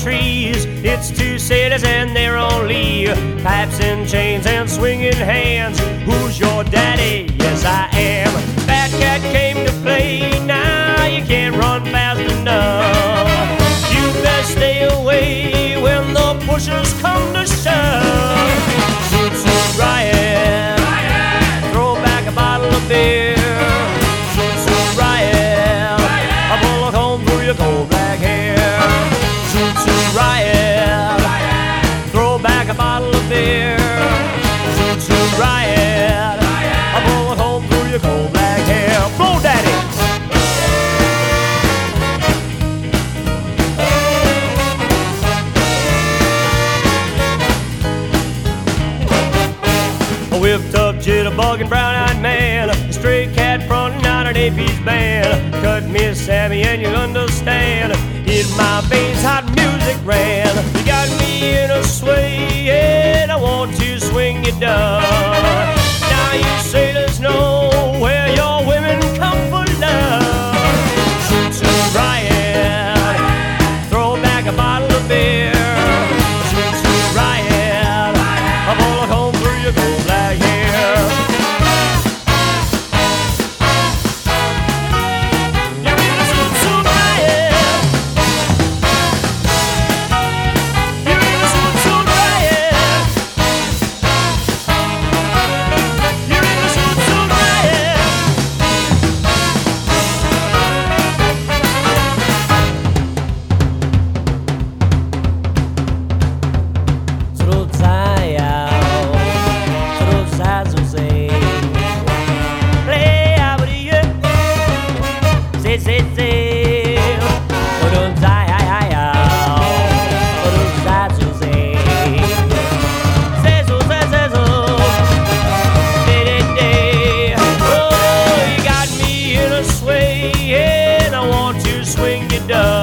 trees. It's two cities and they're only pipes and chains and swinging hands. Who's your daddy? Yes, I am. Fat cat came to play. Now you can't run fast enough. You best stay away when the pushers come to shove. Zoot Suit Riot, throw back a bottle of beer. Zoot Suit Riot, a bullet home through your cold black hair. Zoot Suit Riot, throw back a bottle of beer. Zoot Suit Riot, a bullet home through your cold black hair. Blow daddy. A whipped up, jitterbugging, brown-eyed man, a stray cat frontin' out an AP band. Cut me, Sammy, and you'll understand. In my veins, hot music ran. You got me in a sway, and I want to swing you down. Now you say there's nowhere your women come for love. Zoot Suit Riot, throw back a bottle of beer. Zoot Suit Riot, a bullet home through your cold black hair. You're in a Zoot Suit Riot. You're in a Zoot Suit Riot. You're in a Zoot Suit Riot. Trudzają, trudzadzą się. Play abrie, se. Trudzają, trudzadzą się. Zezo. De. Oh, you got me in a sway, and I want to swing you down.